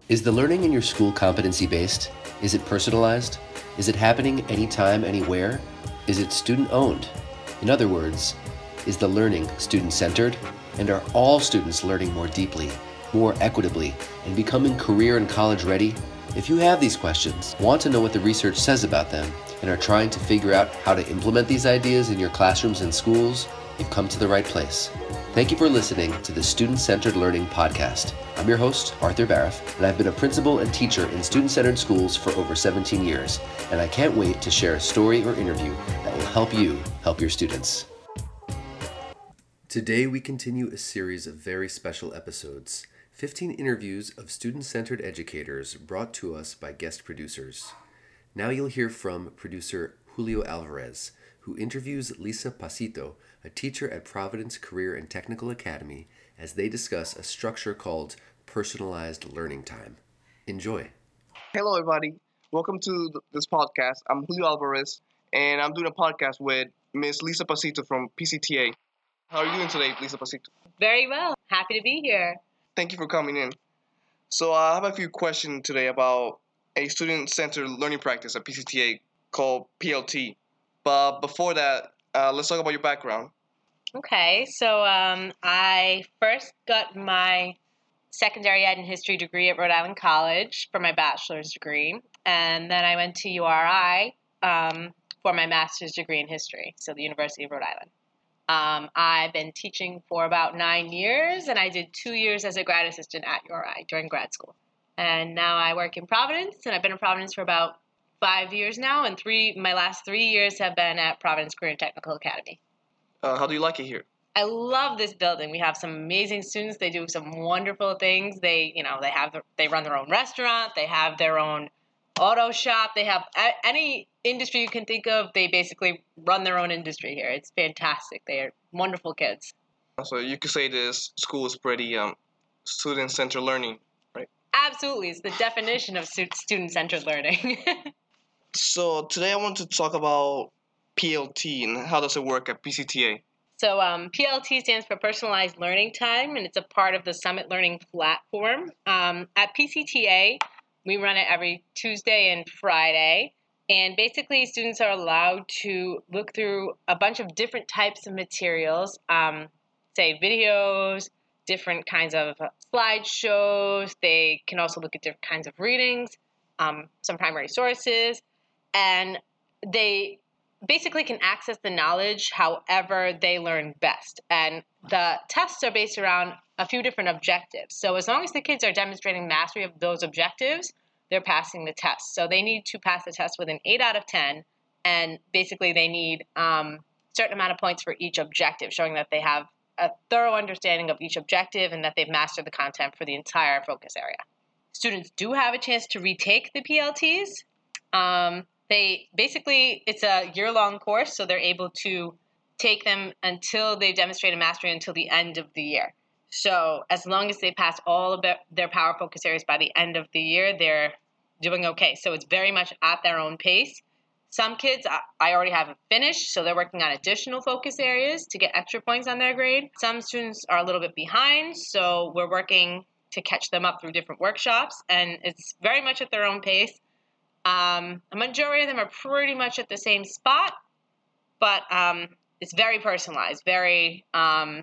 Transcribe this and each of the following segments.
Is the learning in your school competency-based? Is it personalized? Is it happening anytime, anywhere? Is it student-owned? In other words, is the learning student-centered? And are all students learning more deeply, more equitably, and becoming career and college ready? If you have these questions, want to know what the research says about them, and are trying to figure out how to implement these ideas in your classrooms and schools, you've come to the right place. Thank you for listening to the Student-Centered Learning Podcast. I'm your host, Arthur Baraff, and I've been a principal and teacher in student-centered schools for over 17 years, and I can't wait to share a story or interview that will help you help your students. Today we continue a series of very special episodes, 15 interviews of student-centered educators brought to us by guest producers. Now you'll hear from producer Julio Alvarez, who interviews Lisa Pasito, a teacher at Providence Career and Technical Academy, as they discuss a structure called personalized learning time. Enjoy. Hello, everybody. Welcome to this podcast. I'm Julio Alvarez, and I'm doing a podcast with Miss Lisa Pasito from PCTA. How are you doing today, Lisa Pasito? Very well. Happy to be here. Thank you for coming in. So I have a few questions today about a student-centered learning practice at PCTA called PLT. But before that, let's talk about your background. Okay, so I first got my secondary ed and history degree at Rhode Island College for my bachelor's degree, and then I went to URI for my master's degree in history, so the University of Rhode Island. I've been teaching for about 9 years, and I did 2 years as a grad assistant at URI during grad school. And now I work in Providence, and I've been in Providence for about 5 years now, and my last 3 years have been at Providence Career and Technical Academy. How do you like it here? I love this building. We have some amazing students. They do some wonderful things. They run their own restaurant. They have their own auto shop. They have any industry you can think of. They basically run their own industry here. It's fantastic. They are wonderful kids. So you could say this school is pretty student-centered learning, right? Absolutely. It's the definition of student-centered learning. So today I want to talk about PLT and how does it work at PCTA. So PLT stands for Personalized Learning Time, and it's a part of the Summit Learning platform. At PCTA, we run it every Tuesday and Friday, and basically students are allowed to look through a bunch of different types of materials, say videos, different kinds of slideshows. They can also look at different kinds of readings, some primary sources, and they basically can access the knowledge however they learn best. And the tests are based around a few different objectives. So as long as the kids are demonstrating mastery of those objectives, they're passing the test. So they need to pass the test with an 8 out of 10, and basically they need a certain amount of points for each objective, showing that they have a thorough understanding of each objective and that they've mastered the content for the entire focus area. Students do have a chance to retake the PLTs. It's a year-long course, so they're able to take them until they demonstrate a mastery until the end of the year. So as long as they pass all of their power focus areas by the end of the year, they're doing okay. So it's very much at their own pace. Some kids I already have finished, so they're working on additional focus areas to get extra points on their grade. Some students are a little bit behind, so we're working to catch them up through different workshops, and it's very much at their own pace. A majority of them are pretty much at the same spot, but it's very personalized, very run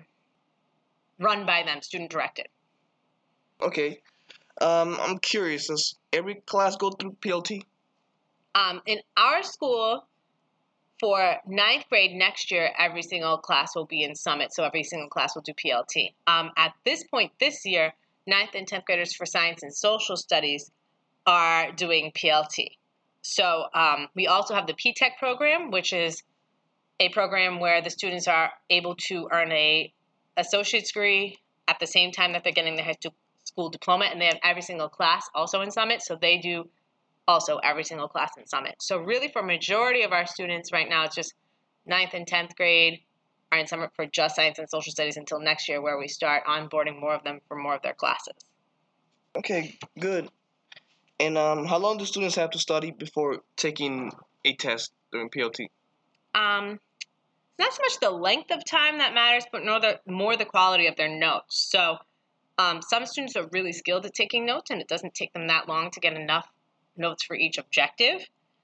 by them, student-directed. Okay. I'm curious, does every class go through PLT? In our school, for 9th grade next year, every single class will be in Summit, so every single class will do PLT. At this point this year, 9th and 10th graders for Science and Social Studies are doing PLT. So we also have the P-TECH program, which is a program where the students are able to earn a associate's degree at the same time that they're getting their high school diploma, and they have every single class also in Summit, so they do also every single class in Summit. So really for majority of our students right now, it's just 9th and 10th grade are in Summit for just Science and Social Studies until next year, where we start onboarding more of them for more of their classes. Okay, good. And how long do students have to study before taking a test during PLT? Not so much the length of time that matters, but more the quality of their notes. So Some students are really skilled at taking notes, and it doesn't take them that long to get enough notes for each objective.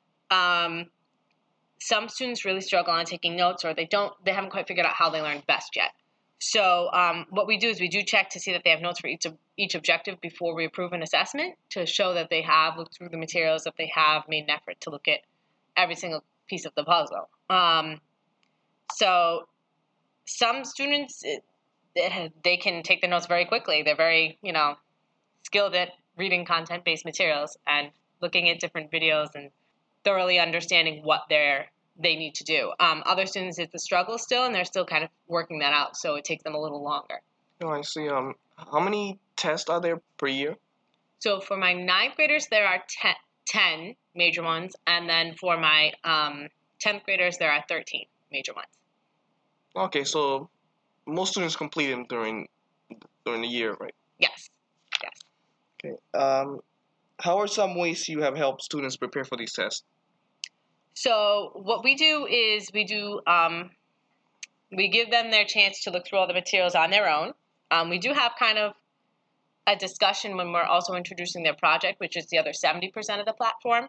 Some students really struggle on taking notes, or they haven't quite figured out how they learn best yet. So what we do is we do check to see that they have notes for each objective before we approve an assessment, to show that they have looked through the materials, that they have made an effort to look at every single piece of the puzzle. So some students, they can take the notes very quickly. They're very, skilled at reading content-based materials and looking at different videos and thoroughly understanding what they need to do. Other students, it's a struggle still, and they're still kind of working that out, so it takes them a little longer. Oh, I see. How many tests are there per year? So for my 9th graders, there are 10 major ones, and then for my 10th graders, there are 13 major ones. Okay, so most students complete them during the year, right? Yes. Okay. How are some ways you have helped students prepare for these tests? So what we do is we give them their chance to look through all the materials on their own. We do have kind of a discussion when we're also introducing their project, which is the other 70% of the platform.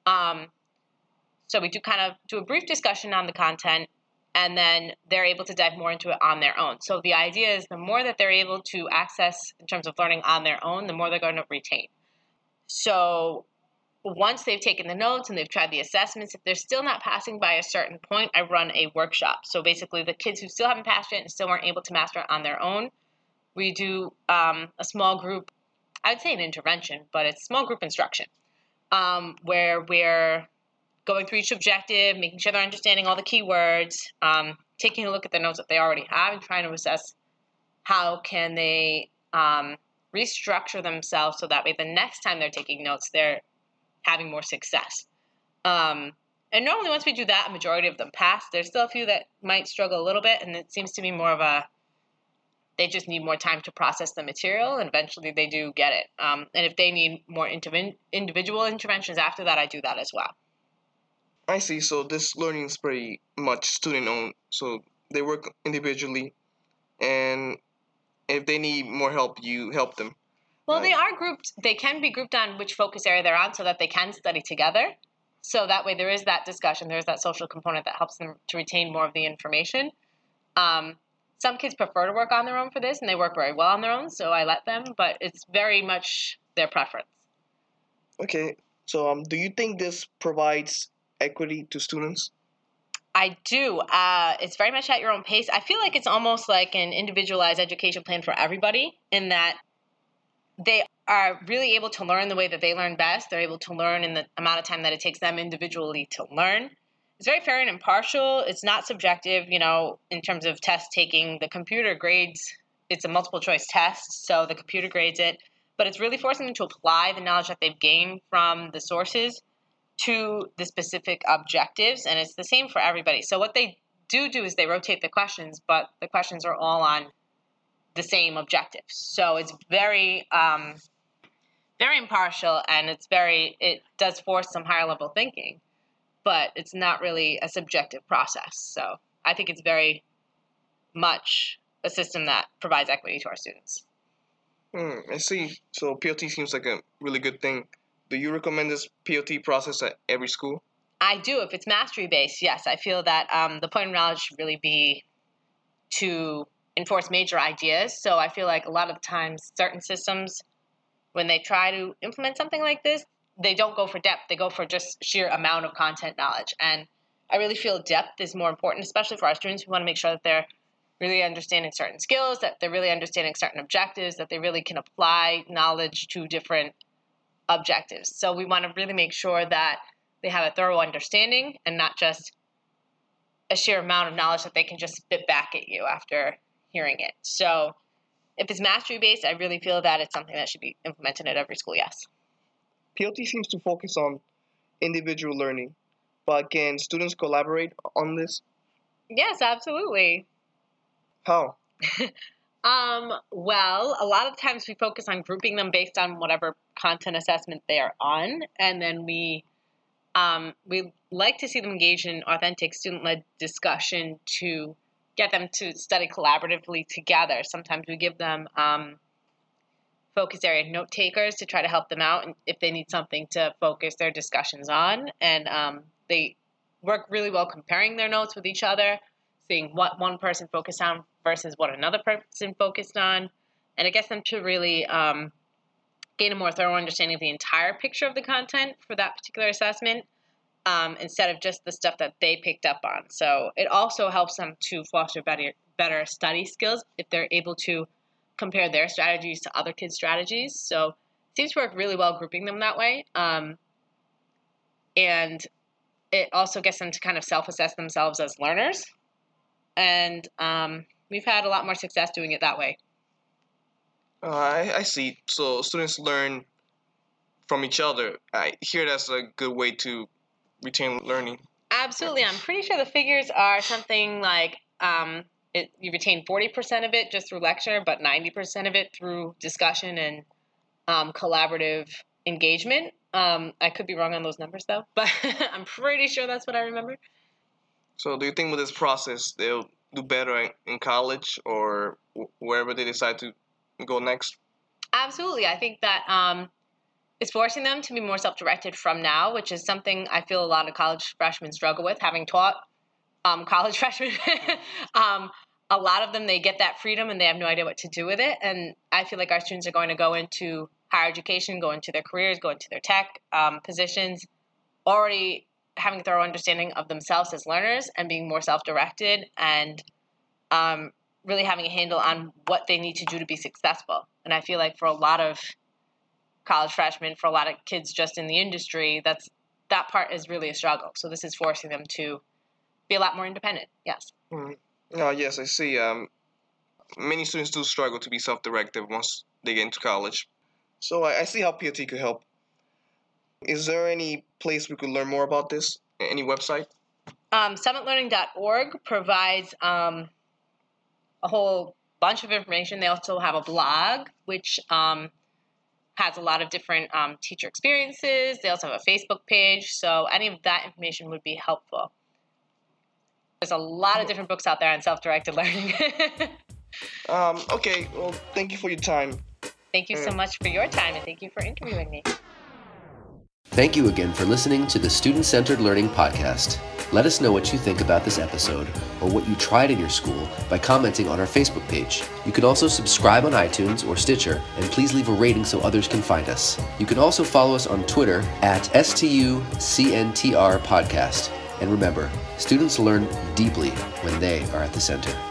So we do kind of do a brief discussion on the content, and then they're able to dive more into it on their own. So the idea is the more that they're able to access in terms of learning on their own, the more they're going to retain. So once they've taken the notes and they've tried the assessments, if they're still not passing by a certain point, I run a workshop. So basically the kids who still haven't passed it and still weren't able to master it on their own, we do a small group, I would say an intervention, but it's small group instruction, where we're going through each objective, making sure they're understanding all the keywords, taking a look at the notes that they already have and trying to assess how can they restructure themselves so that way the next time they're taking notes, they're having more success. And normally once we do that, a majority of them pass. There's still a few that might struggle a little bit, and it seems to be more of they just need more time to process the material, and eventually they do get it. And if they need more individual interventions after that, I do that as well. I see. So this learning is pretty much student-owned. So they work individually, and if they need more help, you help them. Well, they are grouped. They can be grouped on which focus area they're on so that they can study together. So that way there is that discussion. There's that social component that helps them to retain more of the information. Some kids prefer to work on their own for this, and they work very well on their own, so I let them, but it's very much their preference. Okay. So do you think this provides equity to students? I do. It's very much at your own pace. I feel like it's almost like an individualized education plan for everybody, in that they are really able to learn the way that they learn best. They're able to learn in the amount of time that it takes them individually to learn. It's very fair and impartial. It's not subjective, in terms of test taking. The computer grades, it's a multiple choice test, so the computer grades it, but it's really forcing them to apply the knowledge that they've gained from the sources to the specific objectives, and it's the same for everybody. So what they do is they rotate the questions, but the questions are all on the same objectives. So it's very, very impartial, and it does force some higher level thinking, but it's not really a subjective process. So I think it's very much a system that provides equity to our students. I see. So PLT seems like a really good thing. Do you recommend this PLT process at every school? I do. If it's mastery-based, yes. I feel that the point of knowledge should really be to enforce major ideas. So I feel like a lot of times certain systems, when they try to implement something like this, they don't go for depth. They go for just sheer amount of content knowledge. And I really feel depth is more important, especially for our students. We want to make sure that they're really understanding certain skills, that they're really understanding certain objectives, that they really can apply knowledge to different objectives. So we want to really make sure that they have a thorough understanding and not just a sheer amount of knowledge that they can just spit back at you after hearing it. So if it's mastery-based, I really feel that it's something that should be implemented at every school, yes. PLT seems to focus on individual learning, but can students collaborate on this? Yes, absolutely. How? Well, a lot of times we focus on grouping them based on whatever content assessment they are on, and then we like to see them engage in authentic student-led discussion to get them to study collaboratively together. Sometimes we give them focus area note takers to try to help them out and if they need something to focus their discussions on. And they work really well comparing their notes with each other, seeing what one person focused on versus what another person focused on. And it gets them to really gain a more thorough understanding of the entire picture of the content for that particular assessment, instead of just the stuff that they picked up on. So it also helps them to foster better study skills if they're able to compare their strategies to other kids' strategies. So it seems to work really well grouping them that way. And it also gets them to kind of self-assess themselves as learners. And we've had a lot more success doing it that way. I see. So students learn from each other. I hear that's a good way to retain learning. Absolutely. I'm pretty sure the figures are something like you retain 40% of it just through lecture, but 90% of it through discussion and collaborative engagement. I could be wrong on those numbers, though, but I'm pretty sure that's what I remember. So do you think with this process, they'll do better in college or wherever they decide to go next? Absolutely. I think that it's forcing them to be more self-directed from now, which is something I feel a lot of college freshmen struggle with, having taught college freshmen. A lot of them, they get that freedom and they have no idea what to do with it. And I feel like our students are going to go into higher education, go into their careers, go into their tech positions, already having a thorough understanding of themselves as learners and being more self-directed and really having a handle on what they need to do to be successful. And I feel like for a lot of college freshmen, for a lot of kids just in the industry, that part is really a struggle. So this is forcing them to be a lot more independent. Yes. Mm-hmm. Yes, I see. Many students do struggle to be self-directed once they get into college. So I see how PLT could help. Is there any place we could learn more about this? Any website? Summitlearning.org provides a whole bunch of information. They also have a blog, which has a lot of different teacher experiences. They also have a Facebook page. So any of that information would be helpful. There's a lot of different books out there on self-directed learning. Okay, well, thank you for your time. Thank you so much for your time, and thank you for interviewing me. Thank you again for listening to the Student Centered Learning Podcast. Let us know what you think about this episode or what you tried in your school by commenting on our Facebook page. You can also subscribe on iTunes or Stitcher, and please leave a rating so others can find us. You can also follow us on Twitter at STUCNTR Podcast. And remember, students learn deeply when they are at the center.